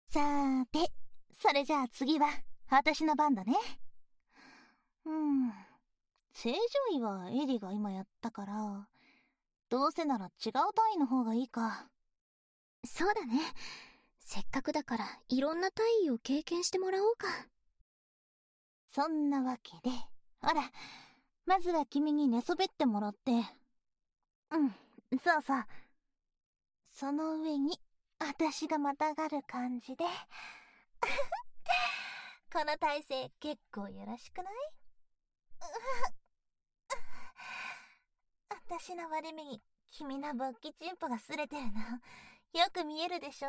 さーて、それじゃあ次は私の番だね。正常位はエリが今やったから、どうせなら違う単位の方がいいか。 そうだね。せっかくだからいろんな単位を経験してもらおうか。 そんなわけで、ほら、まずは君に寝そべってもらって。そうそう。その上に私がまたがる感じでこの体勢結構よろしくない？私の割り目に君の勃起チンポが擦れてるのよく見えるでしょ？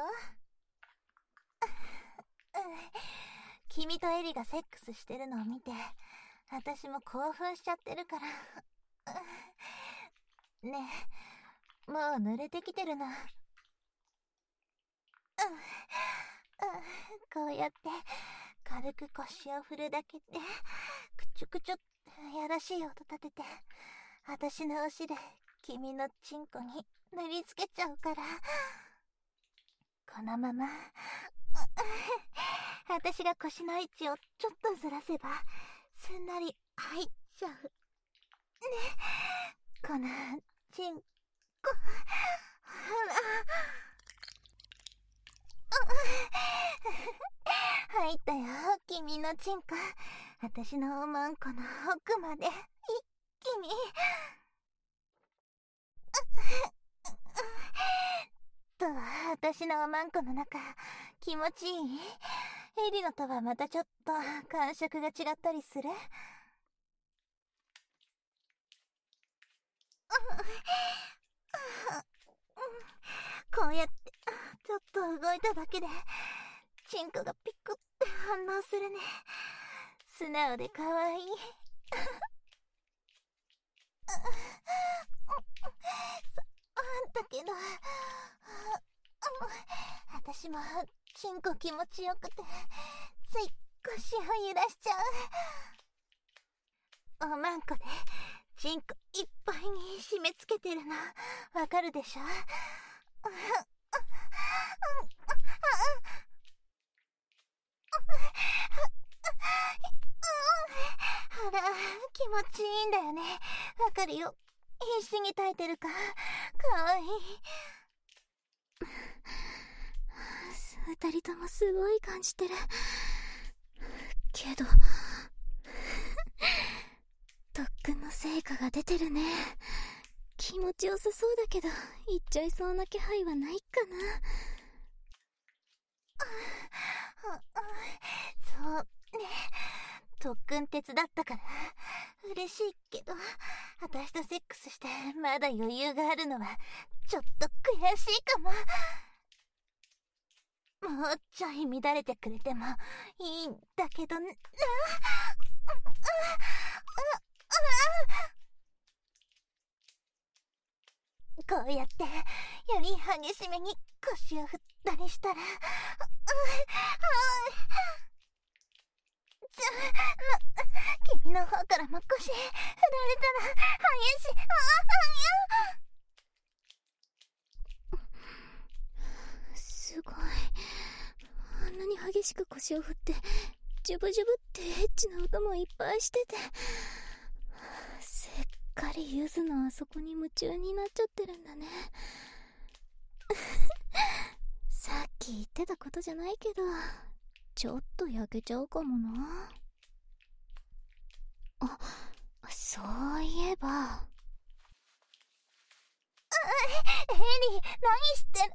君とエリがセックスしてるのを見て私も興奮しちゃってるからねえ、もう濡れてきてるの。こうやって軽く腰を振るだけでくちゅくちゅやらしい音立てて私の足で君のチンコに塗りつけちゃうから、このまま私が腰の位置をちょっとずらせばすんなり入っちゃうね。このチンコ入ったよ、君のチンコ。私のおまんこの奥まで一気にと、私のおまんこの中気持ちいい？エリのとはまたちょっと感触が違ったりする？こうやってちょっと動いただけでチンコがピクって反応するね。素直で可愛いだけど私もチンコ気持ちよくてつい腰を揺らしちゃう。おまんこでチンコいっぱいに締め付けてるのわかるでしょ？ほら、気持ちいいんだよね。わかるよ。必死に耐えてるかかわいい。 二人ともすごい感じてるけど特訓の成果が出てるね。気持ちよさそうだけど行っちゃいそうな気配はないかな。 そうね、特訓手伝ったから嬉しいけど、私とセックスしてまだ余裕があるのはちょっと悔しいかも。もうちょい乱れてくれてもいいんだけどな。こうやってより激しめに腰を振ったりしたら君の方からも腰振られたら激しい。 すごい。あんなに激しく腰を振ってジュブジュブってエッチな音もいっぱいしてて、せっかりゆずのあそこに夢中になっちゃってるんだね。さっき言ってたことじゃないけどちょっと焼けちゃうかもな。あ、そういえばエリー、何してる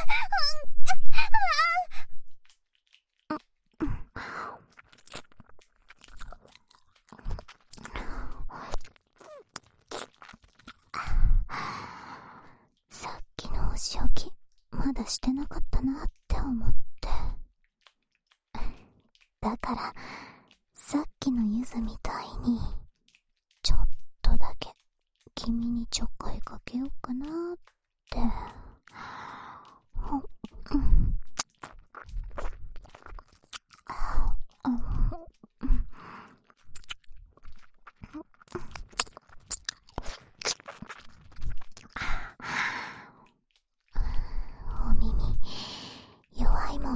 の？さっきのお仕置きまだしてなかったなって思って、だからさっきのゆずみ